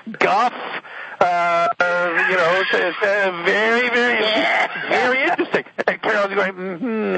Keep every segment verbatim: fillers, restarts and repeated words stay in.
guff. Uh, you know, it's, it's uh, very, very, very interesting. And Carol's going, mm-hmm.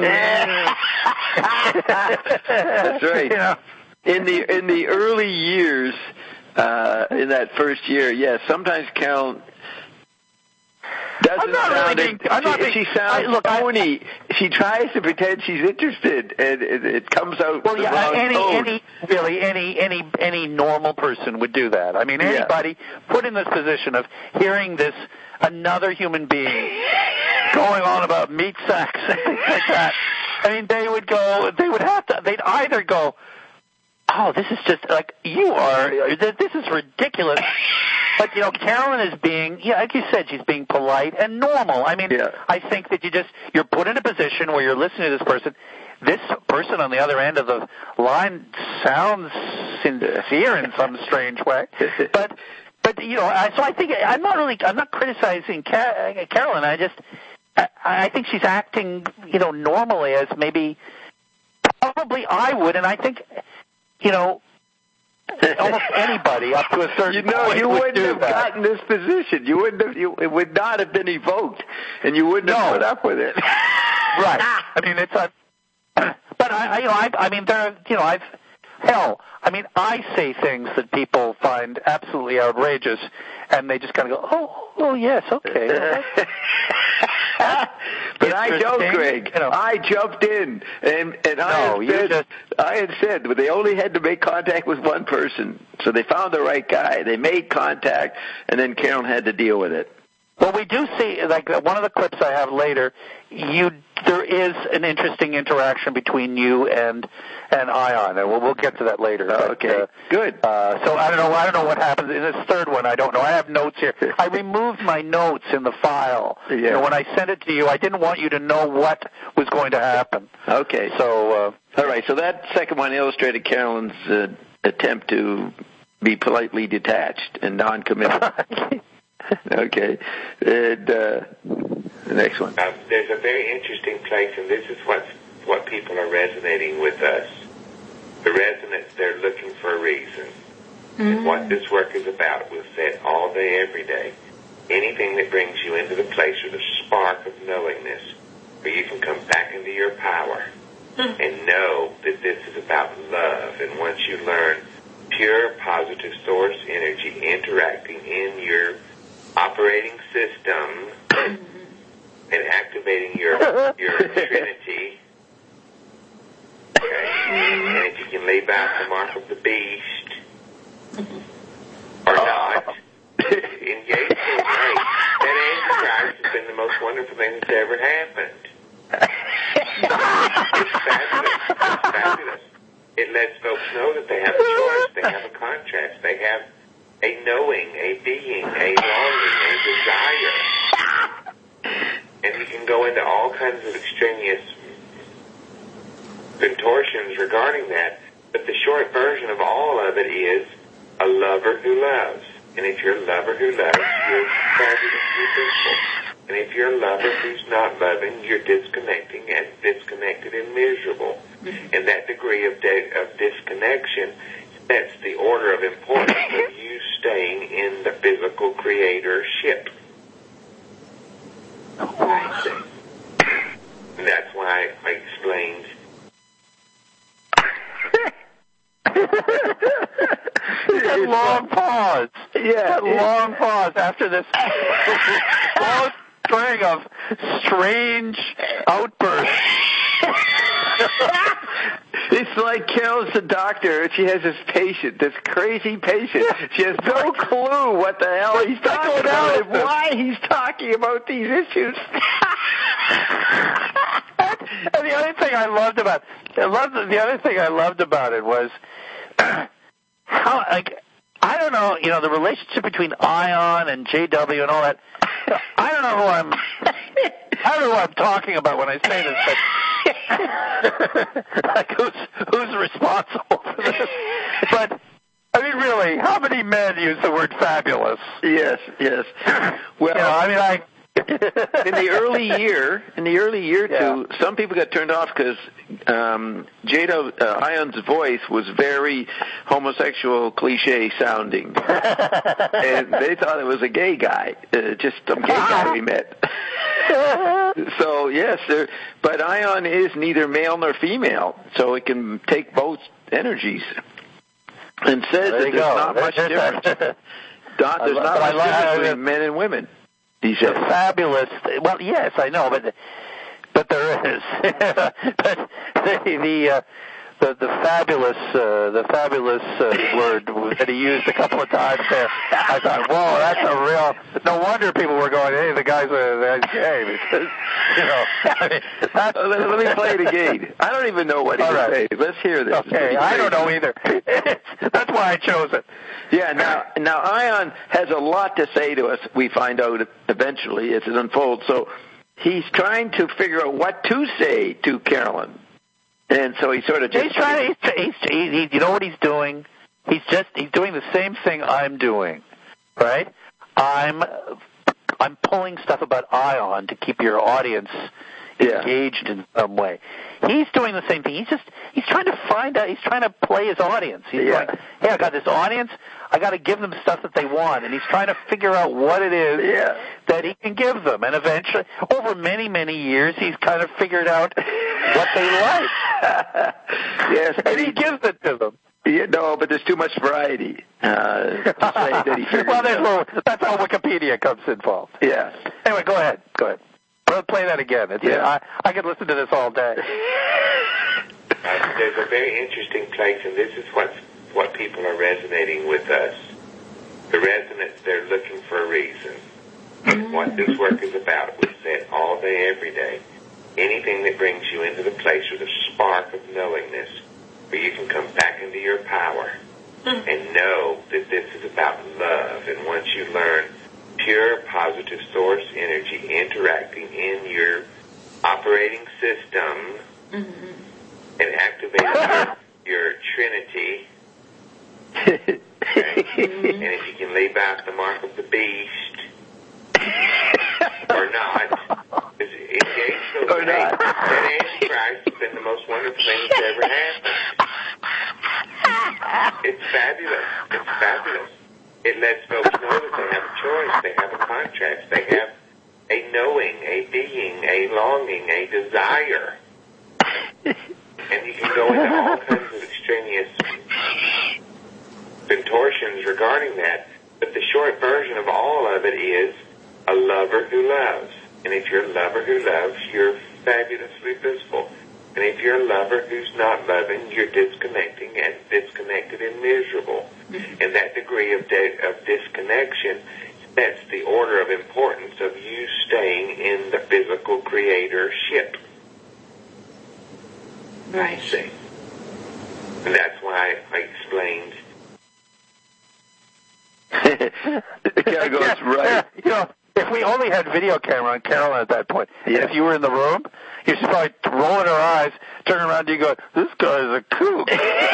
That's right. You know. In the in the early years, uh, in that first year, yes, sometimes Carol doesn't I'm not sound. really being, I'm she, not being, she sounds I, look, phony. I, she tries to pretend she's interested, and it, it comes out well, the yeah, wrong any, tone. any, really, any, any, any normal person would do that. I mean, anybody yeah. put in this position of hearing this another human being going on about meat sacks and things like that. I mean, they would go. They would have to. They'd either go, "Oh, this is just like you are. This is ridiculous." But, you know, Carolyn is being, yeah, like you said, she's being polite and normal. I mean, yeah. I think that you just, you're put in a position where you're listening to this person. This person on the other end of the line sounds sincere in some strange way. But, but you know, I, so I think, I'm not really, I'm not criticizing Car- Carolyn. I just, I, I think she's acting, you know, normally as maybe, probably I would. And I think, you know, almost anybody up to a certain you know, point you would wouldn't do have that. gotten this position. You wouldn't have. You, it would not have been evoked, and you wouldn't no. have put up with it. Right. I mean, it's a. But I, I you know, I, I mean, there. You know, I've. Hell, I mean, I say things that people find absolutely outrageous, and they just kind of go, "Oh, oh, yes, okay." But I don't, Greg. You know. I jumped in, and and I no, had said, just... I had said, but they only had to make contact with one person, so they found the right guy. They made contact, and then Carolyn had to deal with it. Well, we do see, like one of the clips I have later, you there is an interesting interaction between you and and Ion, and we'll, we'll get to that later. Oh, but, okay, uh, good. Uh, so I don't know. I don't know what happens in this third one. I don't know. I have notes here. I removed my notes in the file. Yeah. You know, when I sent it to you, I didn't want you to know what was going to happen. Okay. So uh, all right. So that second one illustrated Carolyn's uh, attempt to be politely detached and non-committal. Okay. And, uh, the next one. Uh, there's a very interesting place, and this is what what people are resonating with us. The resonance, they're looking for a reason. Mm-hmm. And what this work is about, we've said all day, every day. Anything that brings you into the place or the spark of knowingness, where you can come back into your power mm-hmm. and know that this is about love. And once you learn pure positive source energy interacting in your operating system and activating your your trinity, okay? And if you can leave out the mark of the beast or not, engage in right. That exercise has been the most wonderful thing that's ever happened. It's fabulous. It's fabulous. It lets folks know that they have a choice, they have a contrast, they have a knowing, a being, a longing, a desire. And you can go into all kinds of extraneous contortions regarding that, but the short version of all of it is a lover who loves. And if you're a lover who loves, you're fabulous, you're beautiful. And if you're a lover who's not loving, you're disconnecting and disconnected and miserable. And that degree of, de- of disconnection, that's the order of importance of you staying in the physical creatorship. And that's why I explained. That long pause. Yeah, that long pause after this long string of strange outbursts. It's like Carol's the doctor, and she has this patient, this crazy patient. She has no clue what the hell he's talking about and why he's talking about these issues. And the other thing I loved about, I loved the other thing I loved about it was how, like, I don't know, you know, the relationship between Ion and J W and all that. I don't know who I'm. I don't know what I'm talking about when I say this, but like who's who's responsible for this? But I mean, really, how many men use the word fabulous? Yes, yes. Well, you know, I mean, I in the early year, in the early year Yeah. too, some people got turned off because um, Jada uh, Ion's voice was very homosexual, cliche sounding, and they thought it was a gay guy, uh, just some gay guy we met. So yes, there, but Ion is neither male nor female, so it can take both energies. And says There that you there's go. not much There's difference. that. Not, there's I- not but I much like- difference I- between men and women. He The says. fabulous. Well, yes, I know, but but there is. But the the uh, the, the fabulous uh, the fabulous uh, word that he used a couple of times there. I thought, whoa, that's a real. No wonder people were going, hey, the guy's a that's gay because you know. I mean, that's, Uh, let, let me play it again. I don't even know what he All was right. saying. Let's hear this. It's Okay, pretty I don't crazy. know either. That's why I chose it. Yeah, now now Ion has a lot to say to us. We find out eventually as it unfolds. So he's trying to figure out what to say to Carolyn, and so he sort of just He's trying to. He's, he's, he, he, you know what he's doing? He's just. He's doing the same thing I'm doing, right? I'm. I'm pulling stuff about Ion to keep your audience Yeah. engaged in some way. He's doing the same thing. He's just. He's trying to find out. He's trying to play his audience. He's Yeah. going, hey, I got this audience. I got to give them stuff that they want, and he's trying to figure out what it is Yeah. that he can give them. And eventually, over many, many years, he's kind of figured out what they like. Yes, And he gives it to them. Yeah, no, but there's too much variety uh, to say that he figured well, it there's out. no, that's how Wikipedia comes involved. Yeah. Anyway, go ahead. Go ahead. Play- Play that again. It's, Yeah. I, I could listen to this all day. Uh, there's a very interesting place, and this is what what people are resonating with us. The resonance, they're looking for a reason. What this work is about, we said all day, every day. Anything that brings you into the place with a spark of knowingness, where you can come back into your power and know that this is about love. And once you learn pure positive source energy interacting in your operating system and activating your, your trinity, okay? And if you can leave out the mark of the beast or not, is engage those Or not. that Antichrist has been the most wonderful thing that's ever happened. It's fabulous. It's fabulous. It lets folks know that they have a choice, they have a contract, they have a knowing, a being, a longing, a desire. And you can go into all kinds of extraneous contortions regarding that. But the short version of all of it is a lover who loves. And if you're a lover who loves, you're fabulously blissful. And if you're a lover who's not loving, you're disconnecting and disconnected and miserable. And that degree of de- of disconnection sets the order of importance of you staying in the physical creatorship. Right. See? And that's why I explained. It kind of goes Yeah, right. You know, if we only had video camera on Carolyn at that point, Yeah. and if you were in the room, you'd probably rolling her eyes, turning around to you, go, "This guy's a kook."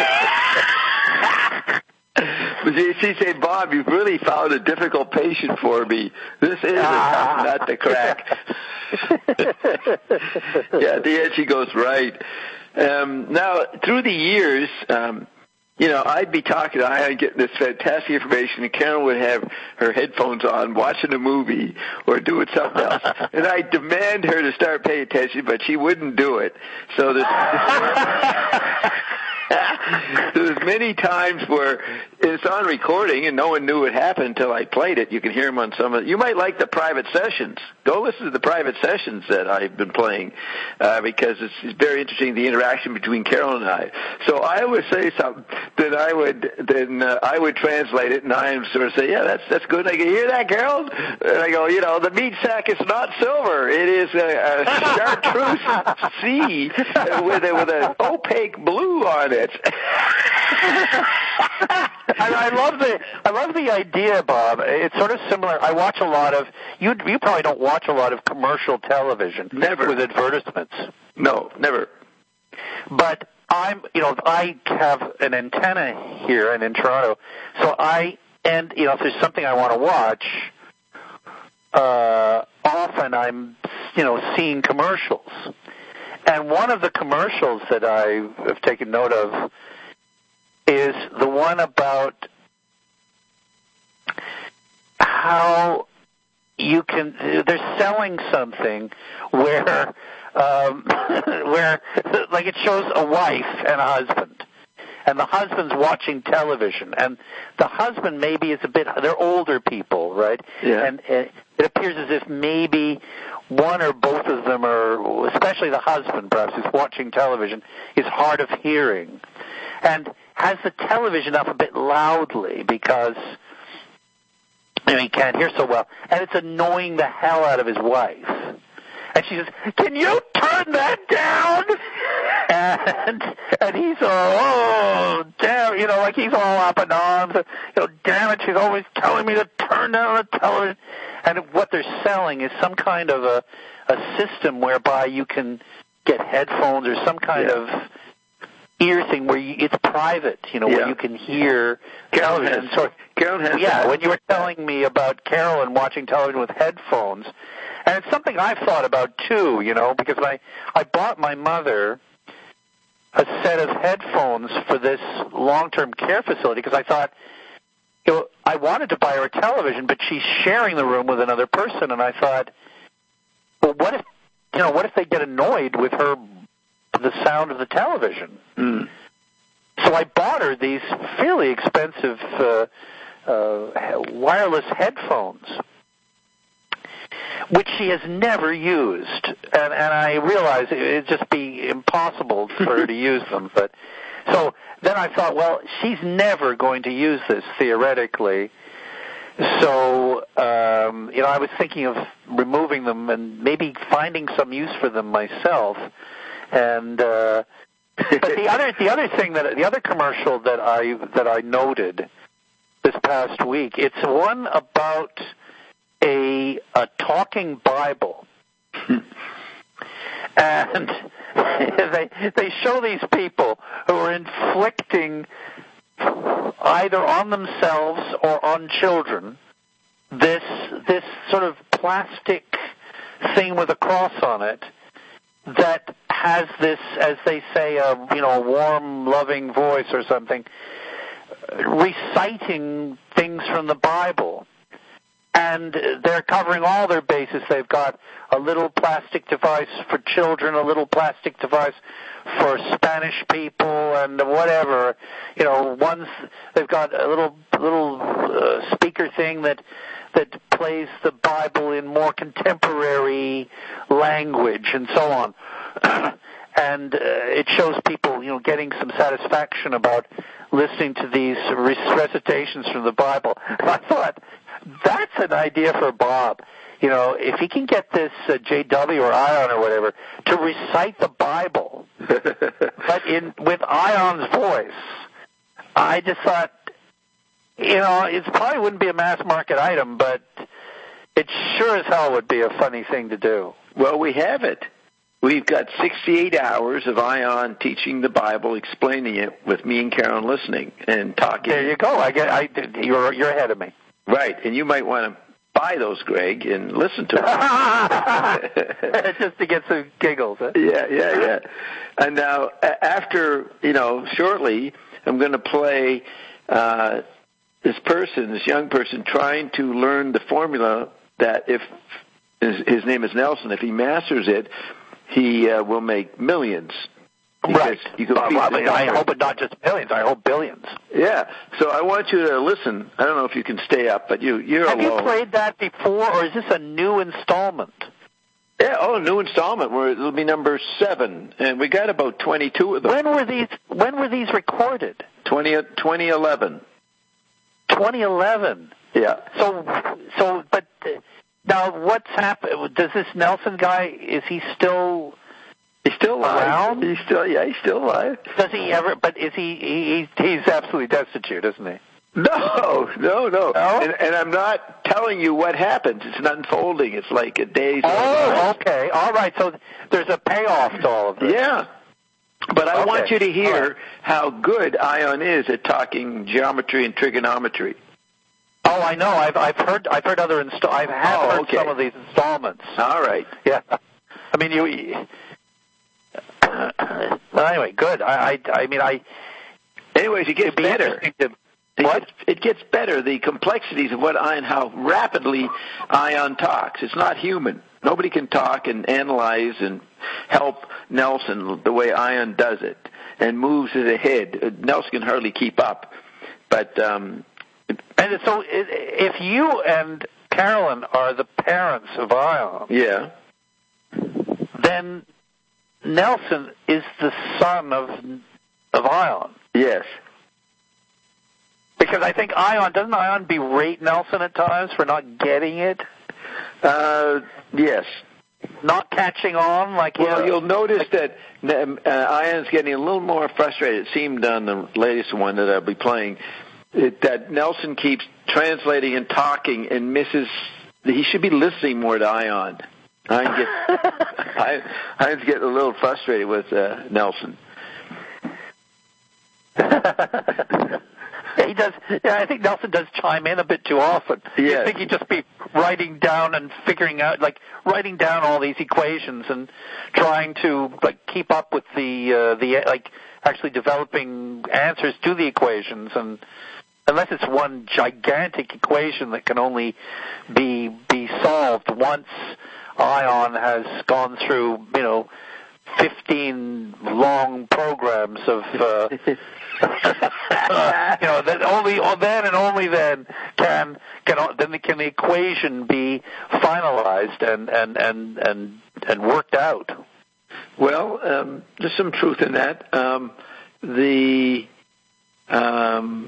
But she, she said, Bob, you've really found a difficult patient for me. This is a tough nut to crack. Yeah, at the end she goes, right. Um, now, through the years, um, you know, I'd be talking to I'd get this fantastic information, and Karen would have her headphones on, watching a movie or doing something else. And I'd demand her to start paying attention, but she wouldn't do it. So there's... There's many times where it's on recording and no one knew what happened until I played it. You can hear them on some of. You might like the private sessions. Go listen to the private sessions that I've been playing uh, because it's, it's very interesting, the interaction between Carol and I. So I would say something, then I would then uh, I would translate it, and I would sort of say, yeah, that's that's good. I go, hear that, Carol? And I go, you know, the meat sack is not silver. It is a, a chartreuse sea with a, with an opaque blue on it. I, I love the I love the idea, Bob. It's sort of similar. I watch a lot of you. You probably don't watch a lot of commercial television, Never. with advertisements. No, never. But I'm, you know, I have an antenna here and in Toronto, so I and you know if there's something I want to watch, uh, I'll often I'm, you know, seeing commercials. And one of the commercials that I have taken note of is the one about how you can, they're selling something where, um, where, like it shows a wife and a husband. And the husband's watching television, and the husband maybe is a bit, they're older people, right? Yeah. And uh, it appears as if maybe one or both of them are, especially the husband perhaps, who's watching television, is hard of hearing. And has the television up a bit loudly because, you know, he can't hear so well. And it's annoying the hell out of his wife. And she says, "Can you turn that down?" And and he's all, oh, damn, you know, like he's all up in arms. You know, damn it, she's always telling me to turn down the television. And what they're selling is some kind of a, a system whereby you can get headphones or some kind yeah. of ear thing where you, it's private, you know, yeah. where you can hear Carolyn television. has, So, Carolyn has yeah, that. when you were telling me about Carolyn watching television with headphones, and it's something I've thought about too, you know, because I, I bought my mother a set of headphones for this long-term care facility because I thought, you know, I wanted to buy her a television, but she's sharing the room with another person, and I thought, well, what if, you know, what if they get annoyed with her, the sound of the television? Mm. So I bought her these fairly expensive uh, uh, wireless headphones, which she has never used, and, and I realized it'd just be impossible for her to use them. But so then I thought, well, she's never going to use this theoretically. So um, you know, I was thinking of removing them and maybe finding some use for them myself. And uh, but the other the other thing that the other commercial that I that I noted this past week, it's one about a a talking Bible. And they they show these people who are inflicting either on themselves or on children this this sort of plastic thing with a cross on it that has this, as they say, a you know a warm, loving voice or something, reciting things from the Bible. And they're covering all their bases. They've got a little plastic device for children, a little plastic device for Spanish people, and whatever. You know, one's they've got a little little uh, speaker thing that that plays the Bible in more contemporary language, and so on. And uh, it shows people, you know, getting some satisfaction about listening to these recitations from the Bible. And I thought, that's an idea for Bob. You know, if he can get this uh, J W or Ion or whatever to recite the Bible, but in with Ion's voice, I just thought, you know, it probably wouldn't be a mass market item, but it sure as hell would be a funny thing to do. Well, we have it. We've got sixty-eight hours of Ion teaching the Bible, explaining it, with me and Carolyn listening and talking. There you go. I get. I you're you're ahead of me. Right, and you might want to buy those, Greg, and listen to them. Just to get some giggles. Huh? Yeah, yeah, yeah. And now, after you know, shortly, I'm going to play uh, this person, this young person, trying to learn the formula that if his, his name is Nelson, if he masters it, he uh, will make millions. Right. You can well, well, I hope it not just millions. I hope billions. Yeah. So I want you to listen. I don't know if you can stay up, but you, you're Have alone. you played that before, or is this a new installment? Yeah. Oh, new installment. Where it'll be number seven, and we got about twenty-two of them. When were these? When were these recorded? Twenty twenty eleven. Twenty eleven. Yeah. So, so, but uh, now what's happened? Does this Nelson guy? Is he still? He's still alive. Around? He's still, yeah, he's still alive. Does he ever? But is he? he he's absolutely destitute, isn't he? No, no, no. No? And, and I'm not telling you what happens. It's not unfolding. It's like a day's. Oh, okay, all right. So there's a payoff to all of this. Yeah. But I okay. want you to hear right. how good Ion is at talking geometry and trigonometry. Oh, I know. I've I've heard I've heard other insta- I have Oh, heard okay. some of these installments. All right. Yeah. I mean, you. Uh, well, anyway, good. I, I I mean, I. Anyways, it gets be better. interesting to- It What? gets, it gets better, the complexities of what Ion, how rapidly Ion talks. It's not human. Nobody can talk and analyze and help Nelson the way Ion does it and moves it ahead. Nelson can hardly keep up. But, um, And so, i- if you and Carolyn are the parents of Ion, yeah, then Nelson is the son of of Ion. yes. Because I think Ion, doesn't Ion berate Nelson at times for not getting it? Uh, yes. Not catching on? Like, Well, you know, you'll notice that um, uh, Ion's getting a little more frustrated. It seemed on the latest one that I'll be playing it, that Nelson keeps translating and talking and misses. He should be listening more to Ion. Ion gets, Ion, Ion's getting a little frustrated with uh, Nelson. Yeah, he does. Yeah, I think Nelson does chime in a bit too often. Yes. I think he'd just be writing down and figuring out, like writing down all these equations and trying to like keep up with the uh, the like actually developing answers to the equations. And unless it's one gigantic equation that can only be be solved once Ion has gone through, you know, fifteen long programs of. Uh, uh, you know, that only oh, then and only then can can then the, can the equation be finalized and and and and, and worked out. Well, um, there's some truth in that. Um, the um,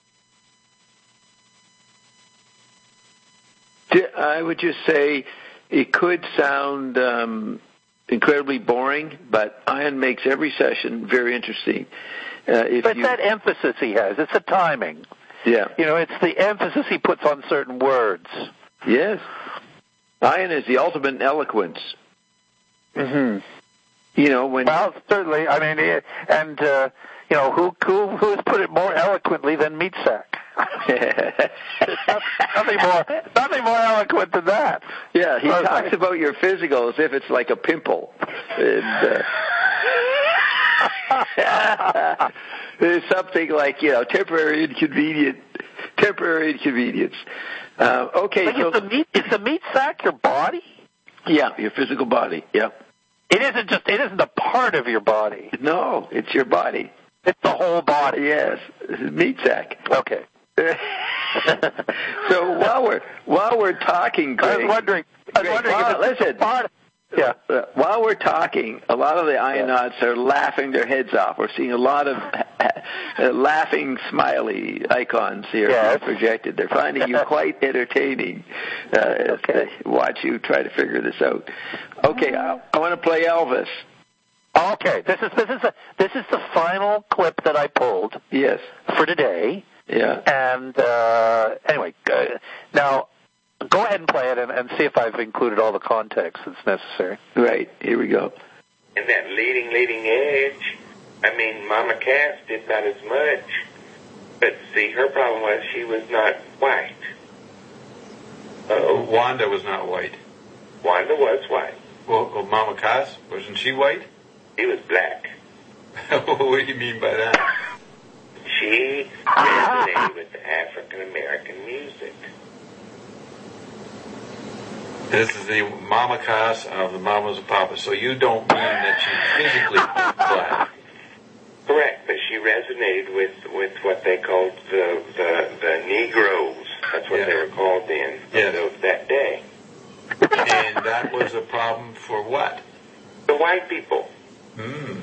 I would just say it could sound um, incredibly boring, but Ion makes every session very interesting. Uh, if but you, that emphasis he has, it's the timing. Yeah. You know, it's the emphasis he puts on certain words. Yes. Ion is the ultimate in eloquence. Mm-hmm. You know, when... Well, certainly. I mean, he, and, uh, you know, who, who, who has put it more eloquently than Meat Sack? nothing more, nothing more eloquent than that. Yeah, he okay. talks about your physical as if it's like a pimple. And, uh, there's something like, you know, temporary inconvenience, temporary inconvenience. Uh, okay, like so is the meat is the meat sack your body? Yeah, your physical body. Yeah. It isn't just. It isn't a part of your body. No, it's your body. It's the whole body. Yes, meat sack. Okay. So while we're while we're talking, Greg, I was wondering. I was Greg, wondering while, if it's listen. a part of, yeah. Uh, while we're talking, a lot of the Ionauts are laughing their heads off. We're seeing a lot of uh, laughing, smiley icons here yes. projected. They're finding you quite entertaining. Uh, okay. Watch you try to figure this out. Okay, I, I want to play Elvis. Okay, this is this is a, this is the final clip that I pulled. Yes. For today. Yeah. And uh, anyway, uh, now. Go ahead and play it and, and see if I've included all the context that's necessary. Right. Here we go. And that leading, leading edge, I mean, Mama Cass did about as much. But see, her problem was she was not white. Uh-oh. Wanda was not white. Wanda was white. Well, well Mama Cass, wasn't she white? She was black. What do you mean by that? She resonated with the African-American music. This is the Mama Cass of the Mamas and Papas. So you don't mean that she's physically black? Correct, but she resonated with, with what they called the the, the Negroes. That's what yeah. they were called then yes. of that day. And that was a problem for what? The white people. Hmm.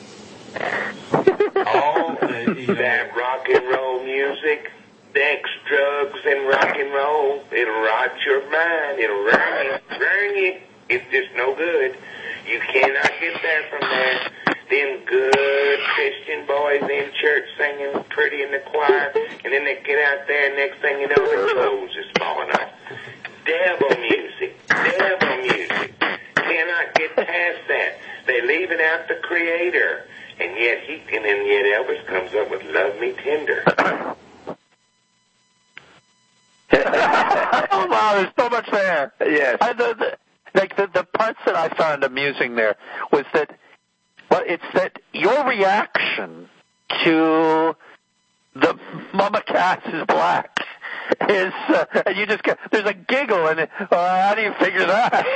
All uh, you know, that rock and roll music. Sex, drugs, and rock and roll. It'll rot your mind. It'll ruin you. Ruin you. It's just no good. You cannot get there from there. Them good Christian boys in church singing pretty in the choir, and then they get out there, and next thing you know, their clothes is falling off. Devil music. Devil music. Cannot get past that. They leave it out the Creator, and yet he and then yet Elvis comes up with "Love Me Tender." Oh, there's so much there. Yes. I, the, the, like the, the parts that I found amusing there was that, well, it's that your reaction to the Mama Cass is black is, uh, and you just get, there's a giggle, and uh, how do you figure that?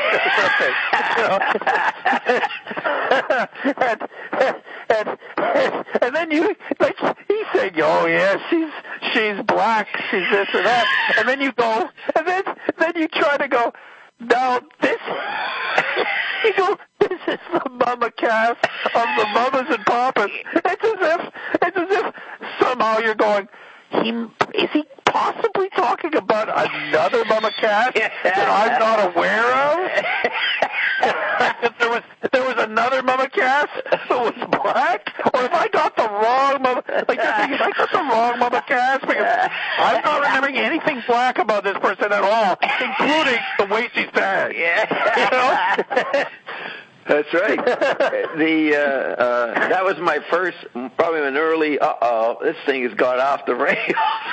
and, and, and, and then you, like, he's saying, oh yeah, she's, she's black, she's this or that, and then you go, and then, then you try to go, no, this, you go, this is the Mama Cass of the mamas and papas. It's as if, it's as if somehow you're going, he, is he possibly talking about another Mama Cass that I'm not aware of? If there was, if there was another Mama Cass that was black, or if I got the wrong Mama, like you're thinking, I got the wrong Mama Cass because I'm not remembering anything black about this person at all, including the way she's bad. You know? That's right. The uh, uh, that was my first, probably an early. Uh oh, this thing has gone off the rails.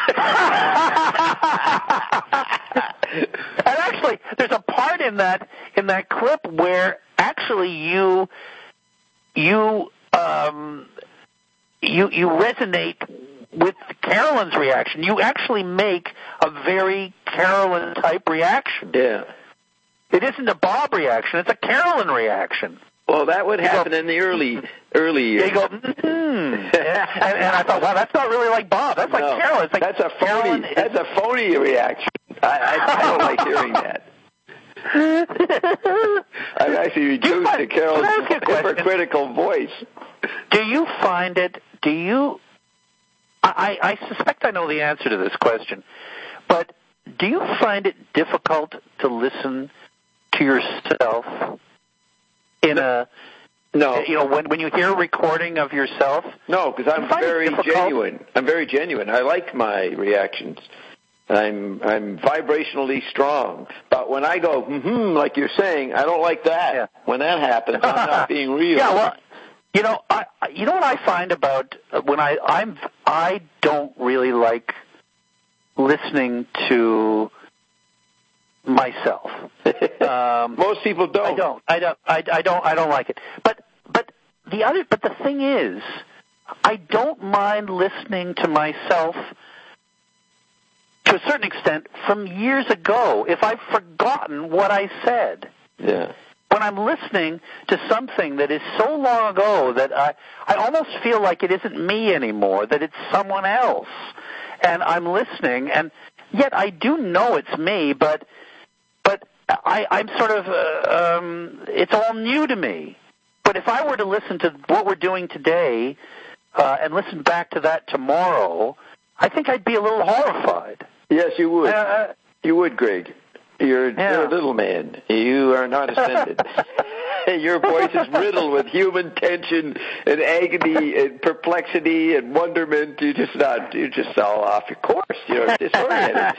And actually, there's a part in that in that clip where actually you you um you you resonate with Carolyn's reaction. You actually make a very Carolyn type reaction. Yeah. It isn't a Bob reaction; it's a Carolyn reaction. Well, that would You happen go, in the early early years. You go, mm-hmm. and, and, and I thought, wow, that's not really like Bob. That's like No, Carolyn. It's like that's a phony. Carolyn That's is, a phony reaction. I, I, I don't like hearing that. I'm actually reduced find, to Carol's hypocritical voice. Do you find it? Do you? I, I suspect I know the answer to this question, but do you find it difficult to listen to yourself in a? No. You know, when when you hear a recording of yourself? No, because I'm very genuine. I'm very genuine. I like my reactions. I'm I'm vibrationally strong. But when I go, mm-hmm, like you're saying, I don't like that. Yeah. When that happens, I'm not being real. Yeah, well, you know, I you know what I find about when I I'm I don't really like listening to myself. Um, Most people don't. I don't. I don't. I, I don't. I don't like it. But but the other. But the thing is, I don't mind listening to myself to a certain extent from years ago if I've forgotten what I said. Yeah. When I'm listening to something that is so long ago that I I almost feel like it isn't me anymore, that it's someone else, and I'm listening, and yet I do know it's me, but. But I, I'm sort of, uh, um, it's all new to me. But if I were to listen to what we're doing today uh, and listen back to that tomorrow, I think I'd be a little horrified. Yes, you would. Uh, you would, Greg. You're, yeah. you're a little man. You are not ascended. Your voice is riddled with human tension and agony and perplexity and wonderment. You're just not, you're just all off your course. You're disoriented.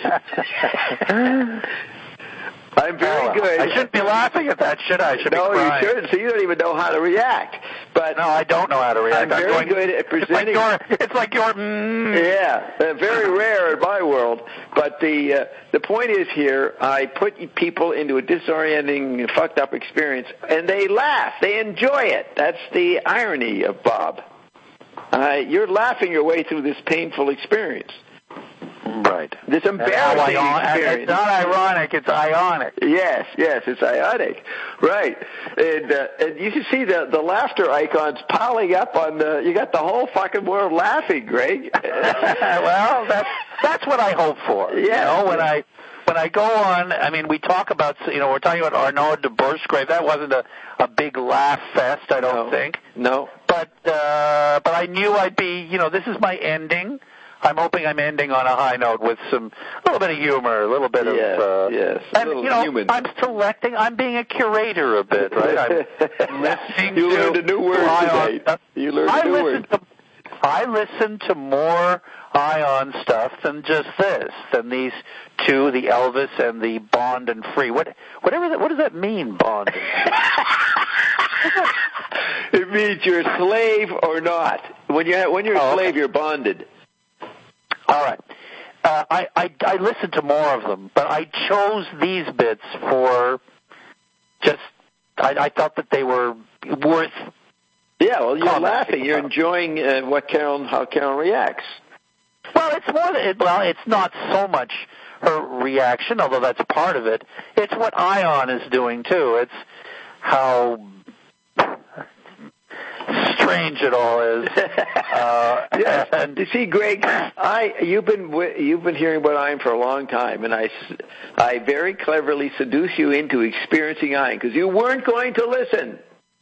I'm very oh, good. I shouldn't be laughing at that, should I? I should no, be crying. you shouldn't. So you don't even know how to react. But no, I don't know how to react. I'm very going, good at presenting. It's like your, it's like your mm. Yeah, uh, very rare in my world. But the uh, the point is here, I put people into a disorienting, fucked up experience, and they laugh. They enjoy it. That's the irony of Bob. Uh, you're laughing your way through this painful experience. Right. This embarrassing experience. It's not ironic, it's ionic. Yes, yes, it's ionic. Right. And uh, and you can see the, the laughter icons piling up on the, you got the whole fucking world laughing, Greg. Well, that's, that's what I hope for. Yeah. You know, when I, when I go on, I mean, we talk about, you know, we're talking about Arnaud de Bourse-Grave. That wasn't a, a big laugh fest, I don't no. think. No. But, uh, but I knew I'd be, you know, this is my ending. I'm hoping I'm ending on a high note with some, a little bit of humor, a little bit yes, of, uh, yes, and, you know, human. I'm selecting, I'm being a curator a bit, right? I'm listening you to. You learned a new word today. Uh, you learned I a new listen word. To, I listen to more Ion stuff than just this, than these two, the Elvis and the Bond and Free. What, whatever that, what does that mean, Bond and Free? It means you're a slave or not. When you when you're a oh, slave, okay. You're bonded. All right. uh, I, I I listened to more of them, but I chose these bits for just I, I thought that they were worth. Yeah, well, you're commenting laughing. You're about. enjoying uh, what Carolyn, how Carolyn reacts. Well, it's more than it, well, it's not so much her reaction, although that's part of it. It's what Ion is doing too. It's how strange it all is. Uh, yes. and, you see, Greg, I you've been you've been hearing about Ion for a long time, and I, I very cleverly seduced you into experiencing Ion because you weren't going to listen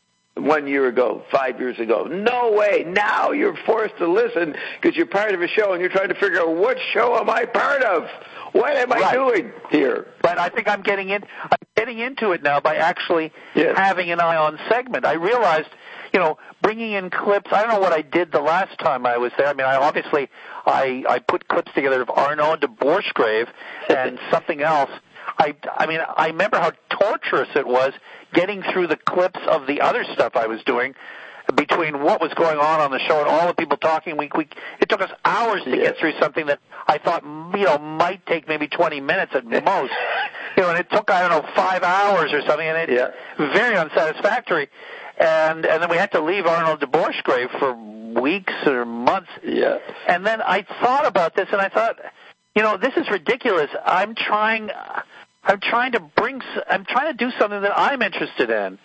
one year ago, five years ago. No way. Now you're forced to listen because you're part of a show, and you're trying to figure out what show am I part of? What am I right. doing here? But I think I'm getting in. I'm getting into it now by actually yes. having an Ion segment. I realized, you know, bringing in clips. I don't know what I did the last time I was there. I mean, I obviously I I put clips together of Arnaud de Borchgrave and something else. I I mean, I remember how torturous it was getting through the clips of the other stuff I was doing. Between what was going on on the show and all the people talking, we, we it took us hours to yeah. get through something that I thought, you know, might take maybe twenty minutes at most. You know, and it took, I don't know, five hours or something, and it's yeah. very unsatisfactory. And and then we had to leave Arnold de Borchgrave for weeks or months. Yeah. And then I thought about this, and I thought, you know, this is ridiculous. I'm trying, I'm trying to bring, I'm trying to do something that I'm interested in.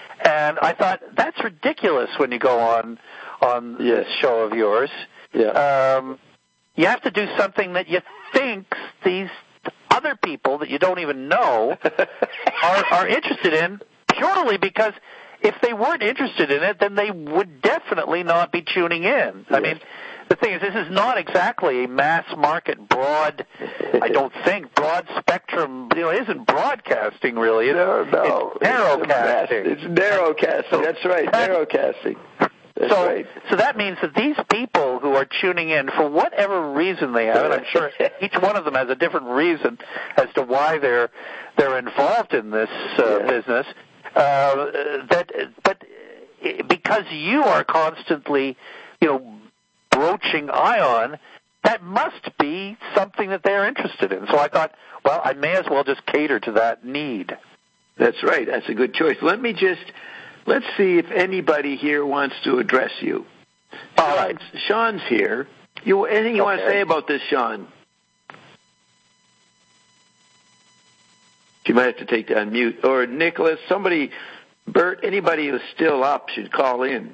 And I thought, that's ridiculous when you go on on yes. this show of yours. Yeah. Um, you have to do something that you think these other people that you don't even know are, are interested in, purely because if they weren't interested in it, then they would definitely not be tuning in. I yes. mean, the thing is, this is not exactly a mass market, broad, I don't think, broad spectrum, you know, it isn't broadcasting really. It's, no, no. It's narrowcasting. It's, it's narrowcasting, that's right, narrowcasting. That's so, right. so that means that these people who are tuning in, for whatever reason they have, and I'm sure each one of them has a different reason as to why they're they're involved in this uh, yeah. business, uh, that, but because you are constantly, you know, broaching Ion, that must be something that they're interested in. So I thought, well, I may as well just cater to that need. That's right. That's a good choice. Let me just, let's see if anybody here wants to address you. All right. Sean's here. You, anything you okay. want to say about this, Sean? You might have to take that on mute. Or Nicholas, somebody, Bert, anybody who's still up should call in.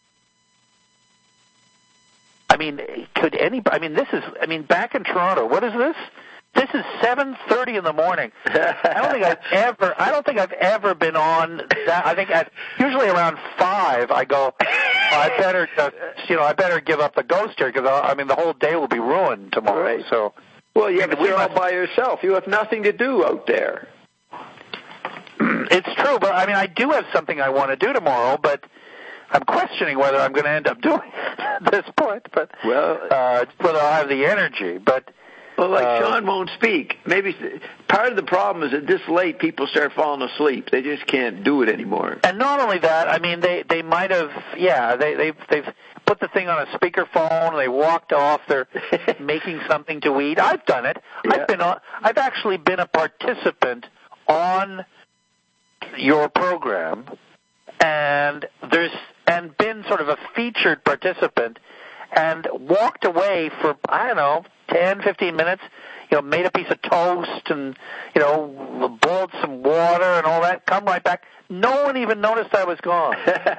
I mean, could anybody, I mean, this is, I mean, back in Toronto, what is this? This is seven thirty in the morning. I don't think I've ever, I don't think I've ever been on that. I think I've, usually around five, I go, oh, I better just, you know, I better give up the ghost here because, I mean, the whole day will be ruined tomorrow. Right. So, well, yeah, but we you're all must, by yourself. You have nothing to do out there. It's true, but I mean, I do have something I want to do tomorrow, but I'm questioning whether I'm going to end up doing it at this point, but well, uh, whether I'll have the energy. But well, like uh, Sean won't speak. Maybe part of the problem is that this late people start falling asleep. They just can't do it anymore. And not only that, I mean, they they might have, yeah, they they've they've put the thing on a speakerphone. They walked off. They're making something to eat. I've done it. Yeah. I've been on, I've actually been a participant on your program, and there's and been sort of a featured participant, and walked away for, I don't know, ten, fifteen minutes, you know, made a piece of toast and, you know, boiled some water and all that, come right back. No one even noticed I was gone.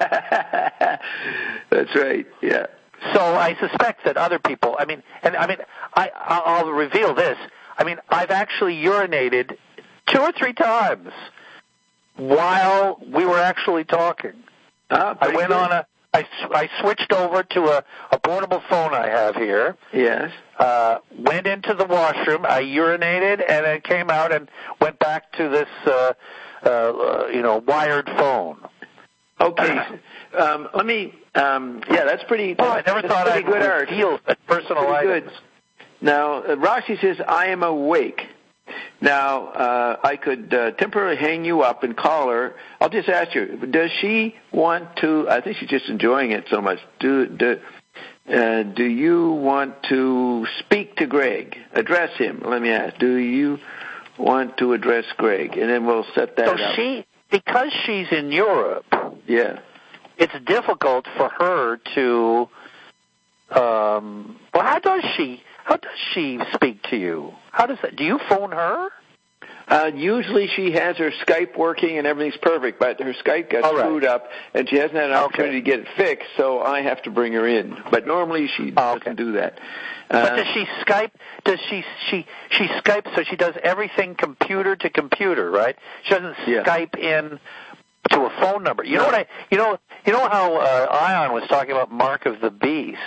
That's right, yeah. So I suspect that other people, I mean, and I mean, I, I'll reveal this. I mean, I've actually urinated two or three times while we were actually talking. Ah, I went good. on a, I, I switched over to a, a portable phone I have here. Yes. Uh, went into the washroom, I urinated, and then came out and went back to this, uh, uh, you know, wired phone. Okay. Um, let me, um, yeah, that's pretty, Oh, I never that's thought pretty I'd good art. reveal personal Pretty items. good. Now, uh, Roxy says, I am awake. Now, uh, I could uh, temporarily hang you up and call her. I'll just ask you, does she want to, I think she's just enjoying it so much. Do, do Uh, do you want to speak to Greg? Address him. Let me ask. Do you want to address Greg? And then we'll set that so up. she, because she's in Europe, yeah, it's difficult for her to. Um, well, how does she? How does she speak to you? How does that? Do you phone her? Uh, usually she has her Skype working and everything's perfect, but her Skype got All right. screwed up and she hasn't had an opportunity Okay. to get it fixed, so I have to bring her in. But normally she doesn't Okay. do that. But Uh, does she Skype? Does she she she Skype? So she does everything computer to computer, right? She doesn't Yeah. Skype in to a phone number. You know what I? You know you know how uh, Ion was talking about Mark of the Beast.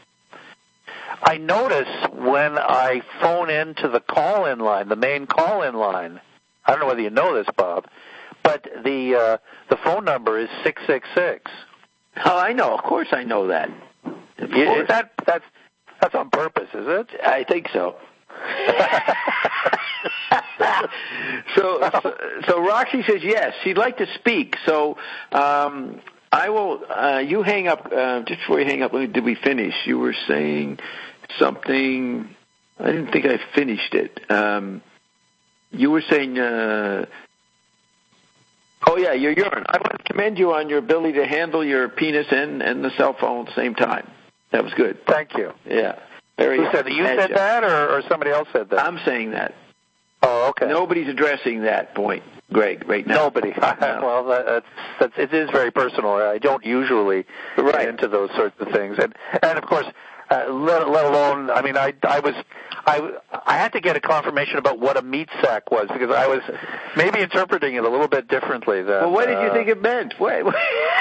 I notice when I phone into the call-in line, the main call-in line. I don't know whether you know this, Bob, but the uh, the phone number is six six six. oh, I know. Of course I know that. Of Is course. that that's that's on purpose, is it? I think so. so, so, so Roxy says yes. She'd like to speak. So, um, I will. Uh, you hang up. Uh, just before you hang up, let me, did we finish? You were saying something. I didn't think I finished it. Um, you were saying. Uh, oh yeah, your urine. I want to commend you on your ability to handle your penis and and the cell phone at the same time. That was good. Thank you. Yeah. Very Who said that? You said agile. that, or, or somebody else said that? I'm saying that. Oh, okay. Nobody's addressing that point, Greg, right now. Nobody. No. Well, that, that's, that's it is very personal. I don't usually Right. get into those sorts of things, and and of course, uh, let, let alone. I mean, I I was I I had to get a confirmation about what a meat sack was because I was maybe interpreting it a little bit differently. Than, Well, what did you uh, think it meant? Wait, wait.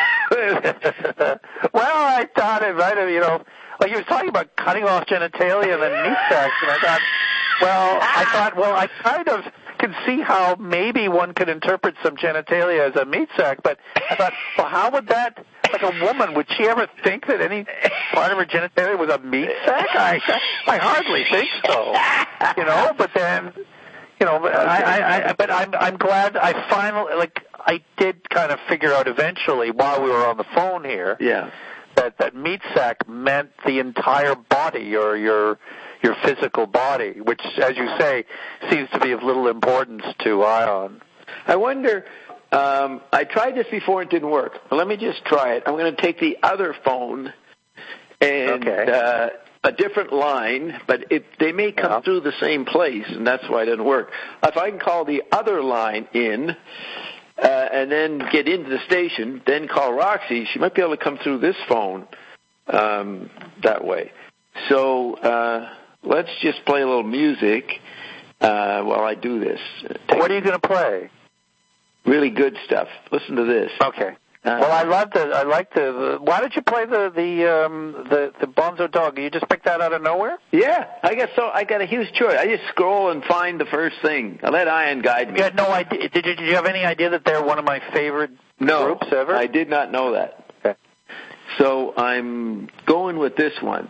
well, I thought it might have, you know, like he was talking about cutting off genitalia and then meat sacks, and I thought, well, I thought, well, I kind of can see how maybe one could interpret some genitalia as a meat sack, but I thought, well, how would that, like a woman, would she ever think that any part of her genitalia was a meat sack? I, I hardly think so, you know, but then, you know, I, I, I, but I'm, I'm glad I finally, like, I did kind of figure out eventually while we were on the phone here Yeah. that, that meat sack meant the entire body or your your physical body, which, as you say, seems to be of little importance to Ion. I wonder, um, I tried this before, it didn't work. Well, let me just try it. I'm going to take the other phone and Okay. uh, a different line, but it, they may come Yeah. through the same place, and that's why it doesn't work. If I can call the other line in, uh, and then get into the station, then call Roxy, she might be able to come through this phone um, that way. So uh, let's just play a little music uh, while I do this. Take What are you going to play? really good stuff. Listen to this. Okay. Uh, Well, I love the. I like the. the why did you play the the um, the the Bonzo Dog? You just picked that out of nowhere? Yeah, I got so I got a huge choice. I just scroll and find the first thing. I let Ian guide me. You had no idea. Did you, did you have any idea that they're one of my favorite no, groups ever? I did not know that. Okay. So I'm going with this one.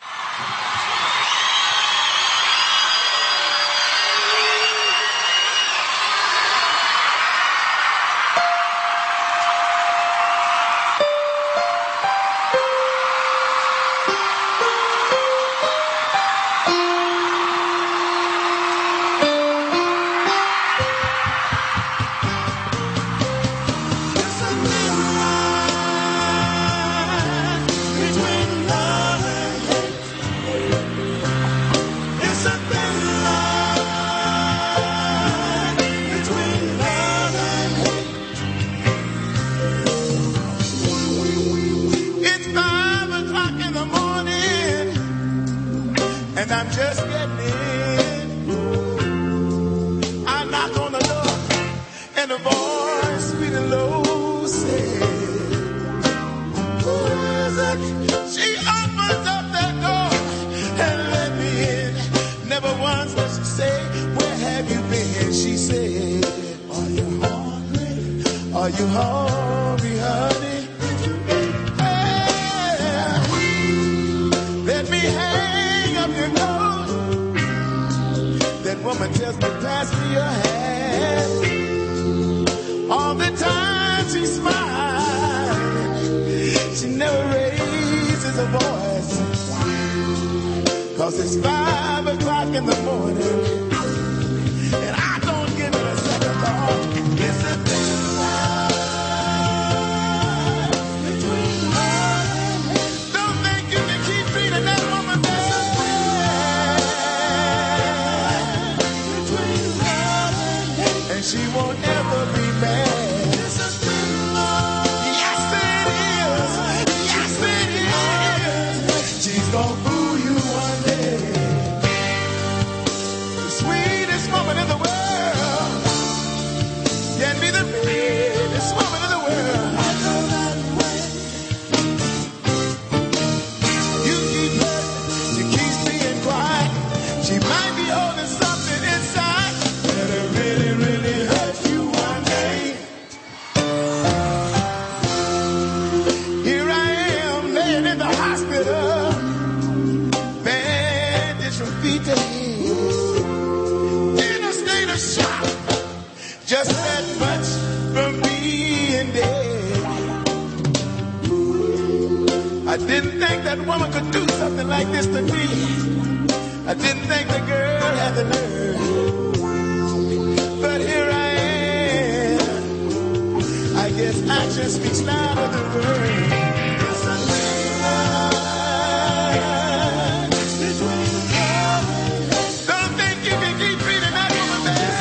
It's five o'clock in the morning, and I'm just getting in. I knock on the door, and a voice sweet and low says, "Who is it?" She opens up that door and let me in. Never once does she say, "Where have you been?" She said, "Are you hungry? Are you hungry, honey? Let me hang up your coat." That woman tells me, "Pass me your hat." All the time she's smiling, she never raises her voice. 'cause it's five o'clock in the morning, and I don't give it a second thought. It's a thin line between love and hate. Don't think you can keep treating that woman bad. Between love and hate, and she won't ever be mad. It's a thin line. Yes, it is. Yes, it is. She's gonna fool you one day. The sweetest woman in the world can be the baddest woman in the world. I know that way. You keep her, she keeps being quiet. She might be holding something inside that'll really, really hurt you one day. Here I am laying in the hospital, bandaged from feet to head, in a state of shock, just that much from being dead. I didn't think that woman could do something like this to me. I didn't think the girl had the nerve, but here I am. I guess action speaks louder than words. It's a thin line between love and hate. Don't think you can keep treating that woman bad.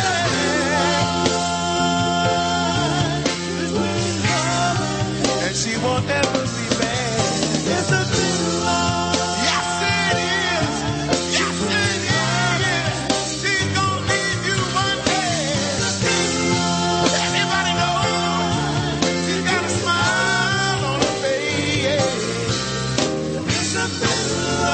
Between love and hate, and she won't ever be bad. It's a thin line. Yes, it is. Yes, it is. She's gonna leave you one day. Everybody knows she's got a smile on her face. It's a thin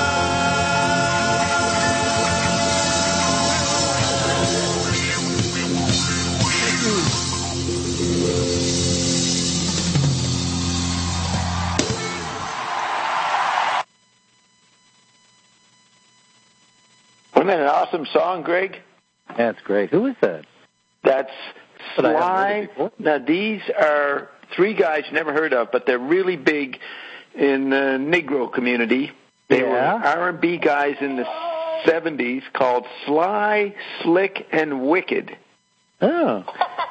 Wasn't that an awesome song, Greg? That's great. Who is that? That's But I haven't heard Sly. it before. Now, these are three guys you never heard of, but they're really big in the Negro community. They were Yeah. R and B guys in the seventies called Sly, Slick, and Wicked. Oh.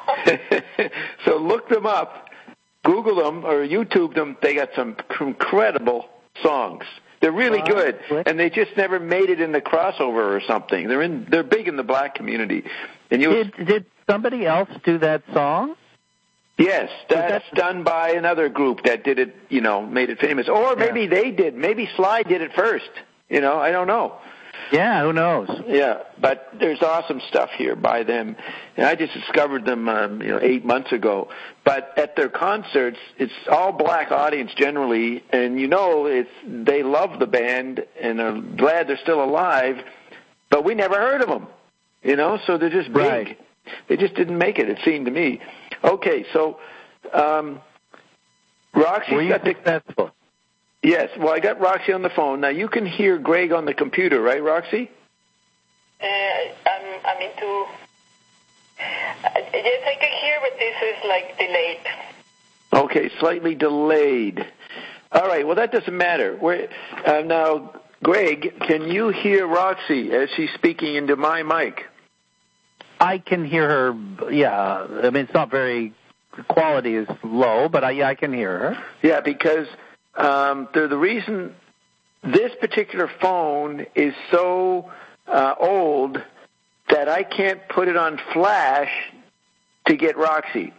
So look them up, Google them, or YouTube them. They got some incredible songs. They're really Sly, good, Slick. and they just never made it in the crossover or something. They're in. They're big in the black community. And you Did did somebody else do that song? Yes, that's that's- done by another group that did it, you know, made it famous. Or maybe they did. Maybe Sly did it first. You know, I don't know. Yeah, who knows? Yeah, but there's awesome stuff here by them. And I just discovered them, um, you know, eight months ago. But at their concerts, it's all black audience generally, and you know, it's they love the band and are glad they're still alive. But we never heard of them, you know. So they're just big. Right. They just didn't make it. It seemed to me. Okay, so um, Roxy's Were you got the, successful? yes. Well, I got Roxy on the phone. Now you can hear Greg on the computer, right, Roxy? Uh, I'm, I'm into. Uh, yes, I can hear, but this is like delayed. Okay, slightly delayed. All right, well, that doesn't matter. We're, uh, now, Greg, can you hear Roxy as she's speaking into my mic? I can hear her. Yeah, I mean it's not very. The quality is low, but I, yeah, I can hear her. Yeah, because um, the, the reason this particular phone is so uh, old that I can't put it on flash to get Roxy.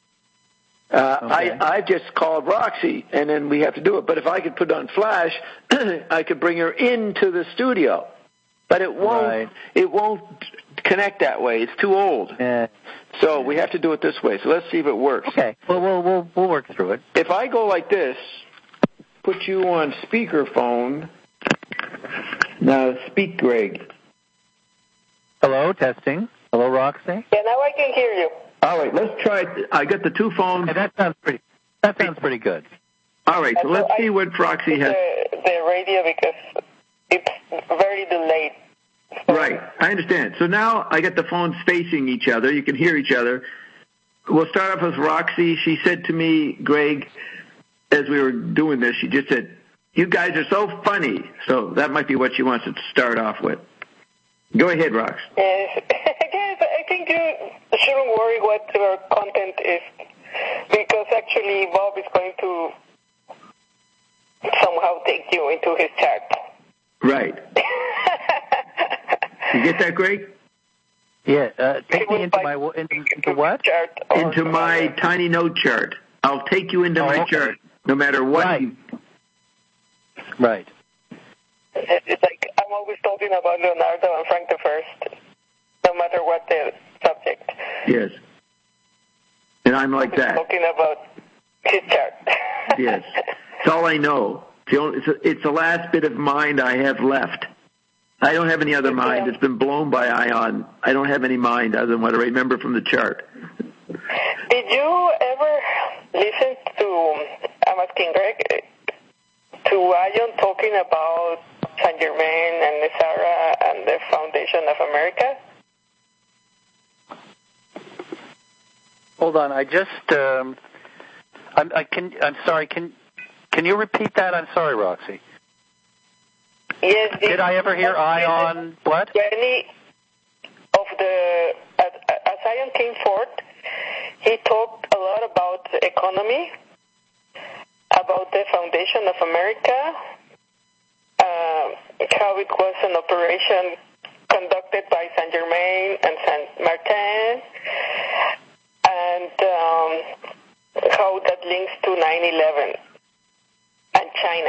Uh, Okay. I, I just called Roxy, and then we have to do it. But if I could put it on flash, I could bring her into the studio. But it won't. Right. It won't connect that way. It's too old. Yeah. So we have to do it this way. So let's see if it works. Okay. Well, we'll we'll we'll work through it. If I go like this, put you on speakerphone. Now speak, Greg. Hello, testing. Hello, Roxy. Yeah, now I can hear you. All right, let's try it. I got the two phones. Hey, that sounds pretty. That sounds pretty good. All right, so let's see what Roxy has. The, the radio because it's very delayed. Right, I understand. So now I got the phones facing each other. You can hear each other. We'll start off with Roxy. She said to me, Greg, as we were doing this, she just said, You guys are so funny. So that might be what she wants to start off with. Go ahead, Rox. Yes, yes, I think you shouldn't worry what your content is, because actually Bob is going to somehow take you into his chart. Right. You get that, Greg? Yeah, uh, take me into my into, into what? Chart into my tiny note chart. I'll take you into oh, my okay. chart, no matter what. Right. You... Right. It's like I'm always talking about Leonardo and Frank the First, no matter what the subject. Yes. And I'm like always that. Talking about his chart. Yes. It's all I know. It's the, only, it's, a, it's the last bit of mind I have left. I don't have any other mind. It's been blown by Ion. I don't have any mind other than what I remember from the chart. Did you ever listen to, I'm asking Greg, to Ion talking about Saint Germain and Nisara and the Foundation of America? Hold on, I just, um, I'm, I can, I'm sorry, can, can you repeat that? I'm sorry, Roxy. Yes. Did I ever hear Ion, what? Journey of the, as, as Ion came forth, he talked a lot about the economy, about the Foundation of America, uh, how it was an operation conducted by Saint Germain and Saint Martin, and um, how that links to nine eleven and China.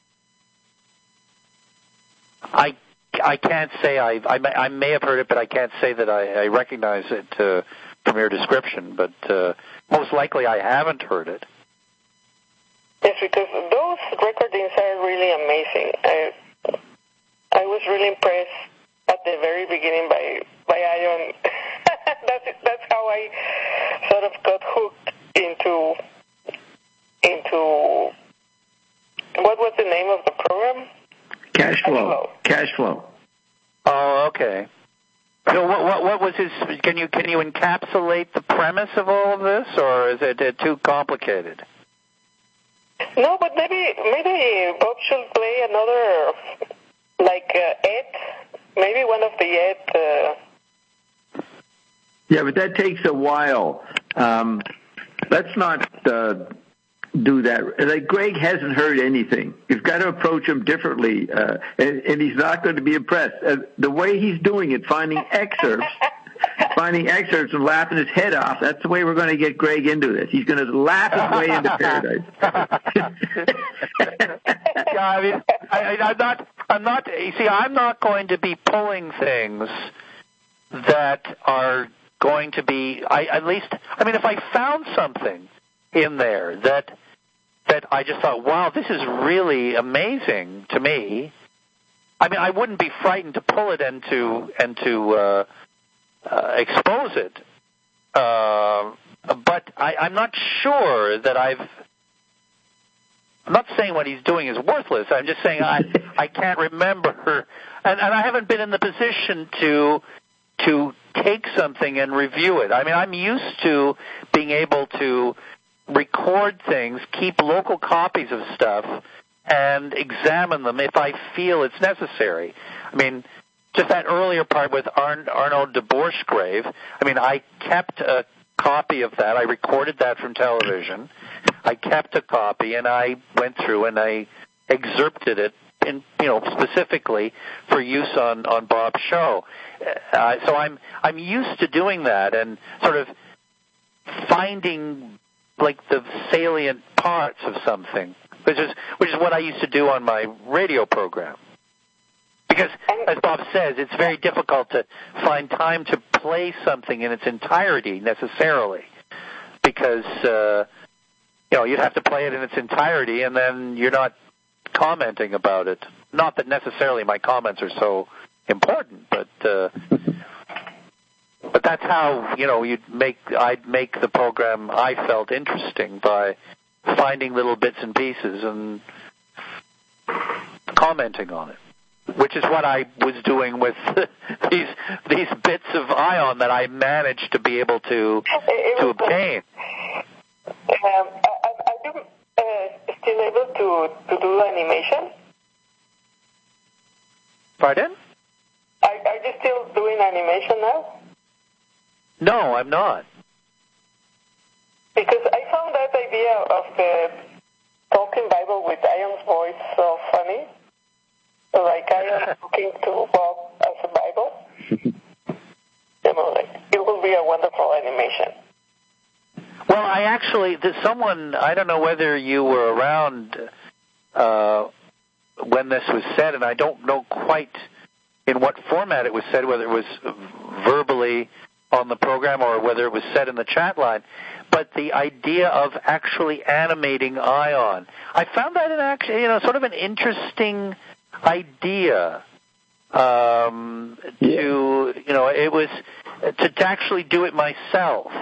I, I can't say I, I, may, I may have heard it, but I can't say that I, I recognize it uh, from your description, but uh, most likely I haven't heard it. Yes, because those recordings are really amazing. I, I was really impressed at the very beginning by, by Ion. that's, that's how I sort of got hooked into, into, what was the name of the program? Cash flow. Cash flow. Oh, okay. So what, what, what was his, can you, can you encapsulate the premise of all of this, or is it uh, too complicated? No, but maybe, maybe Bob should play another, like, uh, Ed, maybe one of the Ed, uh... Yeah, but that takes a while. Um, let's not, uh, do that. Like, Greg hasn't heard anything. You've got to approach him differently, uh, and, and he's not going to be impressed. Uh, the way he's doing it, finding excerpts, finding excerpts and laughing his head off, that's the way we're going to get Greg into this. He's going to laugh his way into paradise. Yeah, I mean, I, I'm not, I'm not, you see, I'm not going to be pulling things that are going to be, I, at least, I mean, if I found something in there that that I just thought, wow, this is really amazing to me. I mean, I wouldn't be frightened to pull it and to and to uh, uh, expose it, uh, but I, I'm not sure that I've. I'm not saying what he's doing is worthless. I'm just saying I I can't remember, and, and I haven't been in the position to to take something and review it. I mean, I'm used to being able to record things, keep local copies of stuff, and examine them if I feel it's necessary. I mean, just that earlier part with Arn- Arnold de Borschgrave, I mean, I kept a copy of that. I recorded that from television. I kept a copy, and I went through and I excerpted it, in, you know, specifically for use on, on Bob's show. Uh, so I'm I'm used to doing that and sort of finding like the salient parts of something, which is which is what I used to do on my radio program. Because, as Bob says, it's very difficult to find time to play something in its entirety necessarily, because uh, you know you'd have to play it in its entirety, and then you're not commenting about it. Not that necessarily my comments are so important, but. Uh, But that's how, you know, you'd make, I'd make the program I felt interesting by finding little bits and pieces and commenting on it, which is what I was doing with these these bits of Ion that I managed to be able to to obtain. Um, I, I do uh, still able to, to do animation? Pardon? Are, are you still doing animation now? No, I'm not. Because I found that idea of the talking Bible with Ion's voice so funny. So like Ion talking to Bob as a Bible. You know, like, it will be a wonderful animation. Well, I actually, there's someone, I don't know whether you were around uh, when this was said, and I don't know quite in what format it was said, whether it was verbally on the program or whether it was said in the chat line, but the idea of actually animating Ion. I found that an actually, you know, sort of an interesting idea. Um, to, you know, it was to, to actually do it myself.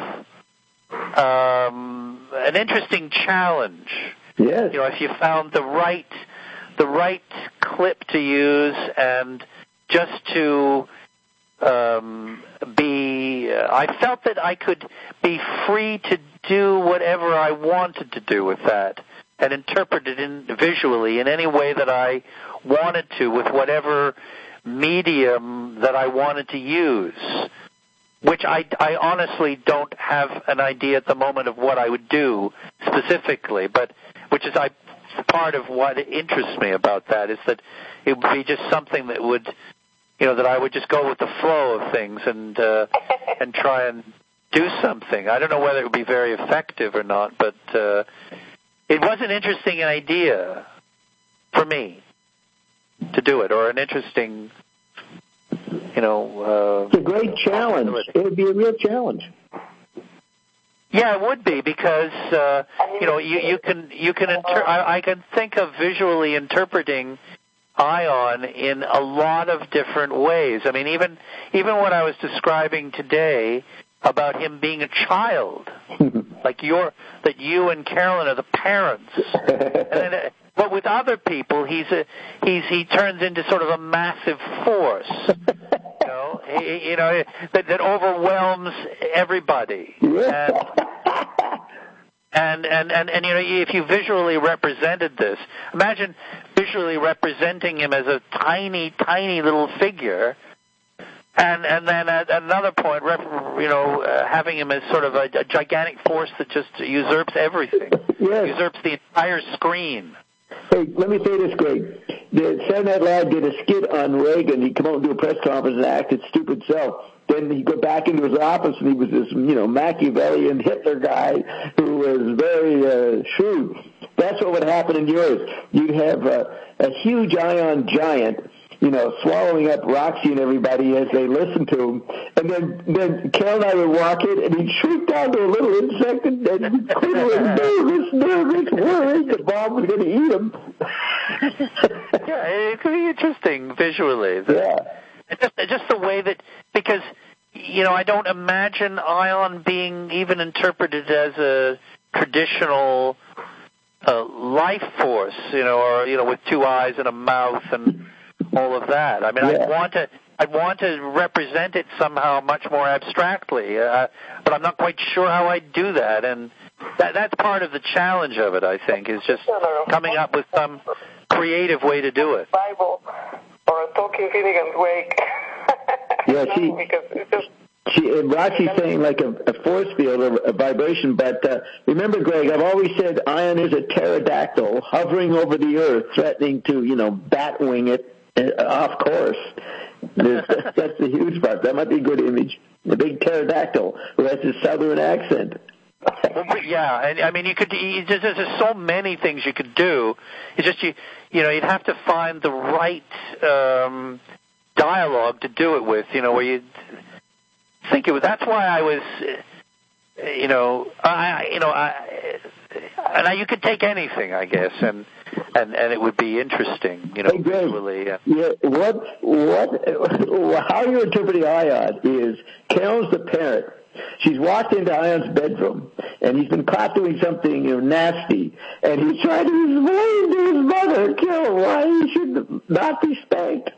Um, an interesting challenge. Yes. You know, if you found the right, the right clip to use and just to um, be, uh, I felt that I could be free to do whatever I wanted to do with that and interpret it in, visually in any way that I wanted to with whatever medium that I wanted to use, which I, I honestly don't have an idea at the moment of what I would do specifically, but which is I, part of what interests me about that is that it would be just something that would, you know, that I would just go with the flow of things and uh, and try and do something. I don't know whether it would be very effective or not, but uh, it was an interesting idea for me to do it, or an interesting, you know... Uh, it's a great challenge. It would be a real challenge. Yeah, it would be, because, uh, you know, you, you can, you can inter- I, I can think of visually interpreting Ion in a lot of different ways. I mean, even, even what I was describing today about him being a child, like you're, that you and Carolyn are the parents. And then, uh, but with other people, he's a, he's, he turns into sort of a massive force, you know, he, you know, that, that overwhelms everybody. And, and, and, and, and, you know, if you visually represented this, imagine visually representing him as a tiny, tiny little figure, and, and then at another point, you know, uh, having him as sort of a, a gigantic force that just usurps everything, yes. usurps the entire screen. Hey, let me say this, Greg. The Saturday Night Live did a skit on Reagan. He'd come out and do a press conference and act his stupid self. Then he'd go back into his office, and he was this, you know, Machiavellian Hitler guy who was very uh, shrewd. That's what would happen in yours. You'd have uh, a huge Ion giant, you know, swallowing up Roxy and everybody as they listen to him. And then, then Carol and I would walk in, and he'd shrink down to a little insect, and, and quiver and nervous, nervous, worried that Bob was going to eat him. Yeah, it could be interesting visually. Yeah. Just, just the way that, because, you know, I don't imagine Ion being even interpreted as a traditional uh, life force, you know, or, you know, with two eyes and a mouth and all of that. I mean, yeah. I'd want to, I'd want to represent it somehow much more abstractly, uh, but I'm not quite sure how I'd do that, and that, that's part of the challenge of it, I think, is just coming up with some creative way to do it. Bible or a talking Finnegan's Wake. Yeah, she, because it's just she, Roxy's saying like a, a force field or a vibration, but uh, remember, Greg, I've always said Ion is a pterodactyl hovering over the earth, threatening to, you know, bat wing it uh, off course. That's the huge part. That might be a good image. The big pterodactyl who has his southern accent. Well, yeah, and I mean, you could. You just, there's so many things you could do. It's just you, you know, you'd have to find the right um, dialogue to do it with. You know, where you think it was. That's why I was, you know, I, you know, I, and I, you could take anything, I guess, and and and it would be interesting, you know, hey, Greg, visually. Yeah. yeah. What what? How you're interpreting Ion is Carol's the parent. She's walked into Ion's bedroom, and he's been caught doing something, you know, nasty, and he's trying to explain to his mother, Carol, why he should not be spanked.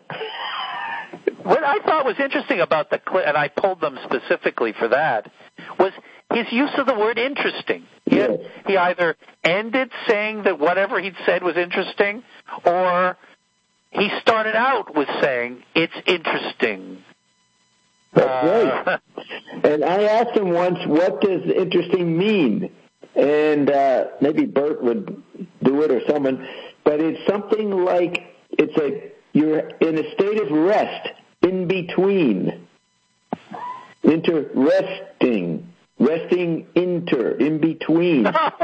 What I thought was interesting about the clip, and I pulled them specifically for that, was his use of the word interesting. He, Yes. he either ended saying that whatever he'd said was interesting, or he started out with saying, it's interesting. That's Uh, right. And I asked him once, what does interesting mean? And uh, maybe Bert would do it or someone, but it's something like it's a you're in a state of rest, in between, inter resting, resting inter, in between.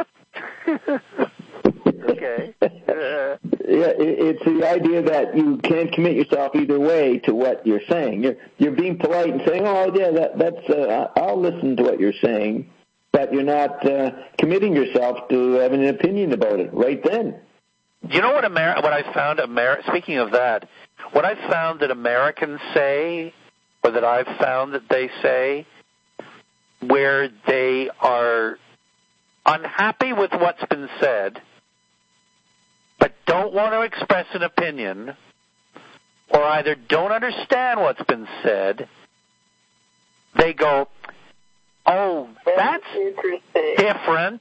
okay. Uh, Yeah, it- it's the idea that you can't commit yourself either way to what you're saying. You're you're being polite and saying, "Oh, yeah, that that's uh, I'll listen to what you're saying," but you're not uh, committing yourself to having an opinion about it right then. you know what Amer- what I found, Amer- speaking of that, what I've found that Americans say, or that I've found that they say, where they are unhappy with what's been said, but don't want to express an opinion, or either don't understand what's been said, they go, oh, that's Interesting. different,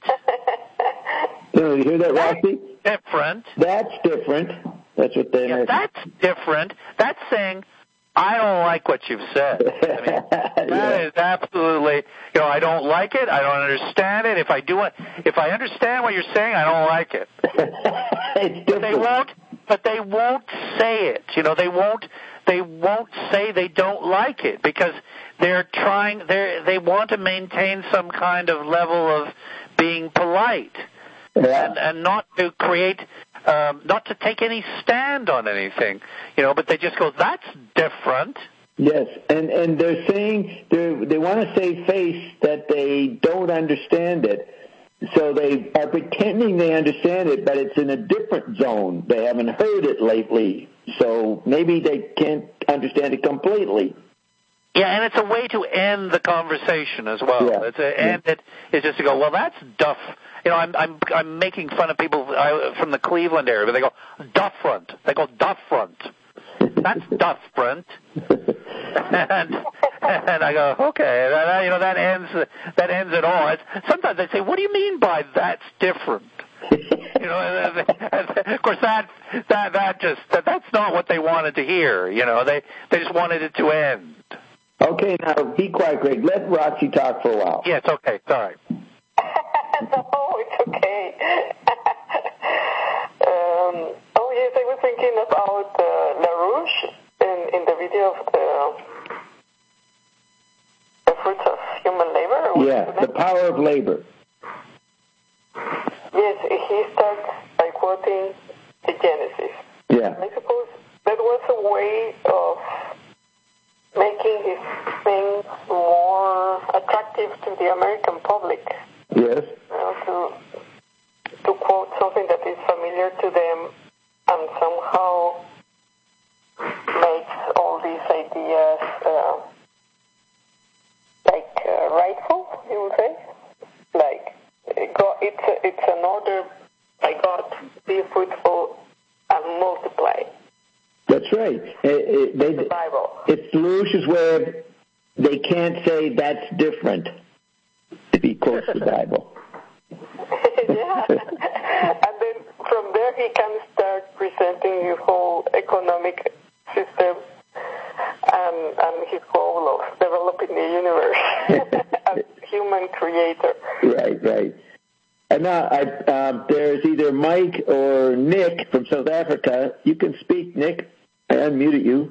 You know, you hear that, that's Roxy? different, That's different. That's what they. yeah, that's different, that's saying, I don't like what you've said. I mean, that Yeah. is absolutely, you know, I don't like it, I don't understand it. If I do it, if I understand what you're saying, I don't like it. It's But they different. won't. But they won't say it. You know, they won't. They won't say they don't like it because they're trying. They they want to maintain some kind of level of being polite Yeah. and and not to create, um, not to take any stand on anything. You know, but they just go, that's different. Yes, and and they're saying they they want to save face that they don't understand it, so they are pretending they understand it, but it's in a different zone. They haven't heard it lately, so maybe they can't understand it completely. Yeah, and it's a way to end the conversation as well. Yeah. It's a, and it is just to go, well, that's duff. You know, I'm I'm I'm making fun of people uh, from the Cleveland area, but they go duff front. They go duff front. That's duff front. and and I go, okay, that, you know, that ends that ends it all. It's, sometimes they say, what do you mean by that's different? You know, and, and, and of course that that that just that, that's not what they wanted to hear. You know, they they just wanted it to end. Okay, now be quiet, Greg. Let Roxy talk for a while. Yeah, it's okay. Sorry. No, it's okay. um, oh, yes, I was thinking about uh, LaRouche in, in the video of the, the fruits of human labor. Or Yeah, the power of labor. Yes, he starts by quoting the Genesis. Yeah. I suppose that was a way of making his things more attractive to the American public. Yes. You know, to to quote something that is familiar to them and somehow makes all these ideas uh, like uh, rightful, you would say, like God, it's a, it's an order by God, be fruitful and multiply. That's right. It, it, they, The Bible. it's LaRouche's way of, they can't say that's different if he quotes the Bible. Yeah. And then from there he can start presenting his whole economic system and, and his goal of developing the universe as human creator. Right, right. And now I, um, there's either Mike or Nick from South Africa. You can speak, Nick. I unmuted you.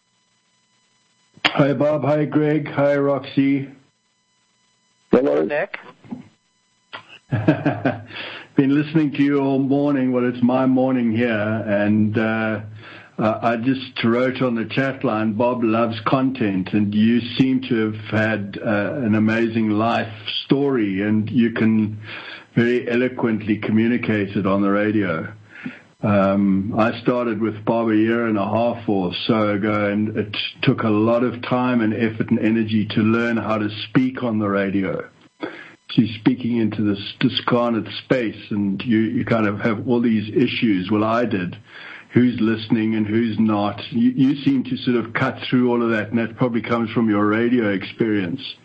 Hi, Bob. Hi, Greg. Hi, Roxy. Hello, Nick. Been listening to you all morning. Well, it's my morning here, and uh, uh, I just wrote on the chat line, Bob loves content, and you seem to have had uh, an amazing life story, and you can very eloquently communicate it on the radio. Um, I started with Bob a year and a half or so ago, and it took a lot of time and effort and energy to learn how to speak on the radio. She's speaking into this discarnate space, and you, you kind of have all these issues. Well, I did. Who's listening and who's not? You, you seem to sort of cut through all of that, and that probably comes from your radio experience.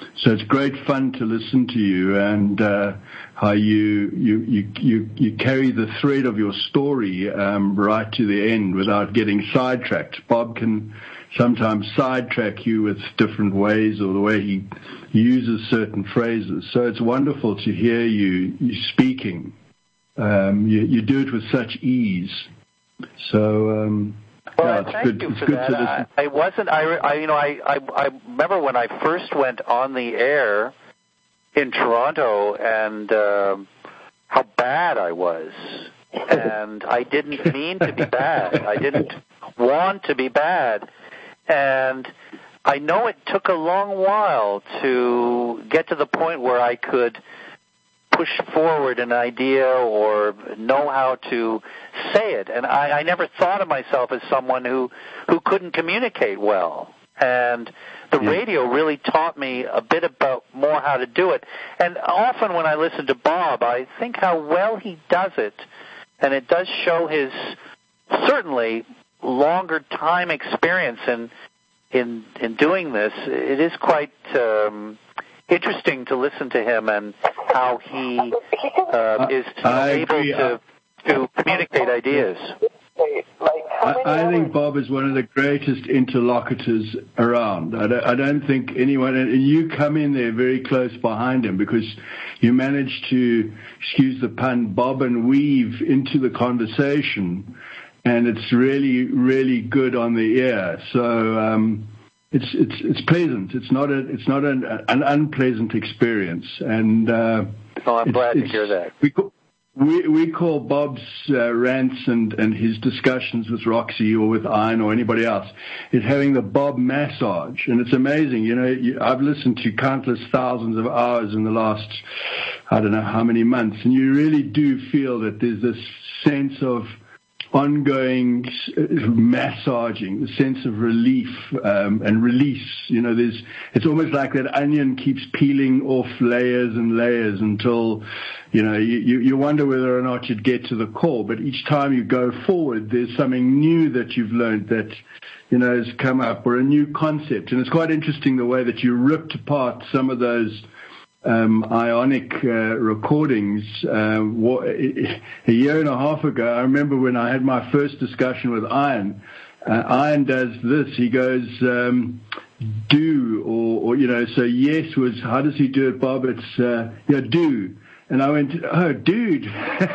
so it's great fun to listen to you and uh, how you, you you you you carry the thread of your story um, right to the end without getting sidetracked. Bob can sometimes sidetrack you with different ways or the way he uses certain phrases. So it's wonderful to hear you, you speaking. Um, you, you do it with such ease. So, um, well, yeah, it's thank good. you It's for good that. to listen. I, I wasn't. I, I, you know, I, I, I remember when I first went on the air in Toronto, and um, how bad I was, and I didn't mean to be bad. I didn't want to be bad. And I know it took a long while to get to the point where I could push forward an idea or know how to say it. And I, I never thought of myself as someone who, who couldn't communicate well. And the Yeah. radio really taught me a bit about more how to do it. And often when I listen to Bob, I think how well he does it. And it does show his, certainly, longer time experience in in in doing this. It is quite um, interesting to listen to him and how he uh, is I able agree. to to communicate ideas. I, I think Bob is one of the greatest interlocutors around. I don't, I don't think anyone, and you come in there very close behind him because you manage to, excuse the pun, bob and weave into the conversation. And it's really, really good on the ear. So um, it's it's it's pleasant. It's not a it's not an, an unpleasant experience. And uh, oh, I'm it's, glad it's, to hear that. We call, we, we call Bob's uh, rants and, and his discussions with Roxy or with Ian or anybody else is having the Bob massage. And it's amazing. You know, you, I've listened to countless thousands of hours in the last, I don't know how many months, and you really do feel that there's this sense of ongoing massaging, the sense of relief um, and release. You know, there's it's almost like that onion keeps peeling off layers and layers until, you know, you, you wonder whether or not you'd get to the core. But each time you go forward, there's something new that you've learned that, you know, has come up, or a new concept. And it's quite interesting the way that you ripped apart some of those Um, ionic uh, recordings. Uh, a year and a half ago, I remember when I had my first discussion with Ian. Uh, Ian does this. He goes, um, do, or, or, you know, so yes was, how does he do it, Bob? It's, uh, yeah, do. And I went, oh, dude.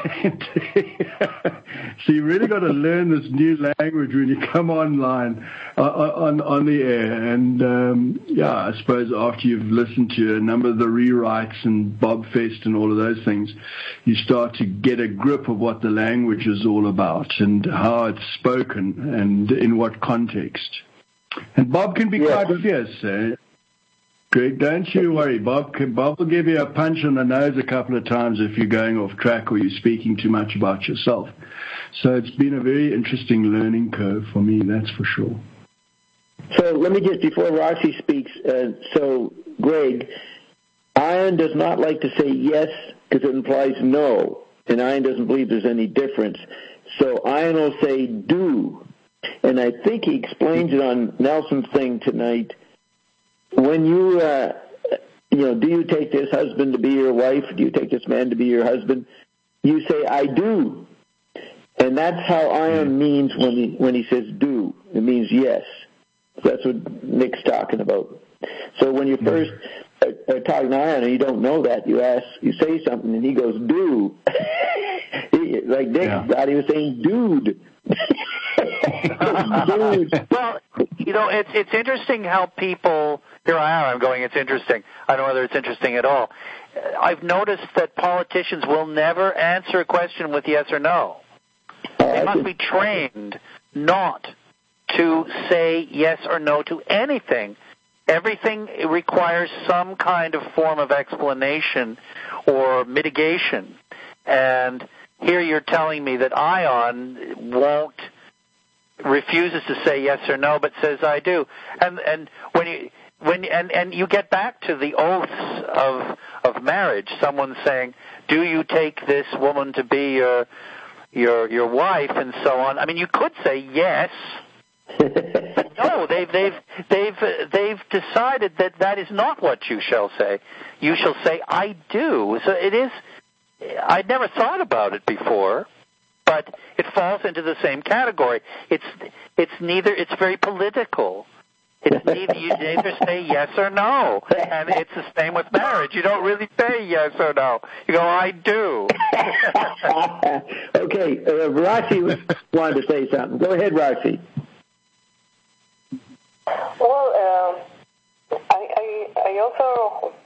So you really got to learn this new language when you come online uh, on on the air. And, um, yeah, I suppose after you've listened to a number of the rewrites and Bob Fest and all of those things, you start to get a grip of what the language is all about and how it's spoken and in what context. And Bob can be Yeah. quite fierce, eh? Greg, don't you worry. Bob can, Bob will give you a punch on the nose a couple of times if you're going off track or you're speaking too much about yourself. So it's been a very interesting learning curve for me, that's for sure. So let me just, before Roxy speaks, uh, so Greg, Ian does not like to say yes because it implies no, and Ian doesn't believe there's any difference. So Ian will say do, and I think he explains it on Nelson's thing tonight. When you, uh, you know, do you take this husband to be your wife? Do you take this man to be your husband? You say, I do. And that's how Ian means when he, when he says do. It means yes. That's what Nick's talking about. So when you first are, are talking to Ian and you don't know that, you ask, you say something and he goes, do. he, like Nick Yeah. thought he was saying dude. Dude. Well, you know, it's it's interesting how people. Here I am. I'm going. It's interesting. I don't know whether it's interesting at all. I've noticed that politicians will never answer a question with yes or no. They must be trained not to say yes or no to anything. Everything requires some kind of form of explanation or mitigation. And here you're telling me that Ion won't, refuses to say yes or no, but says I do. And and when you when and and you get back to the oaths of of marriage, someone saying, "Do you take this woman to be your your your wife?" and so on. I mean, you could say yes, no, they've they've they've uh, they've decided that that is not what you shall say. You shall say, "I do." So it is. I'd never thought about it before, but it falls into the same category. It's it's neither. It's very political. It's neither. You either say yes or no, and it's the same with marriage. You don't really say yes or no. You go, "I do." Okay, uh, Roxy wanted to say something. Go ahead, Roxy. Well, um, I, I I also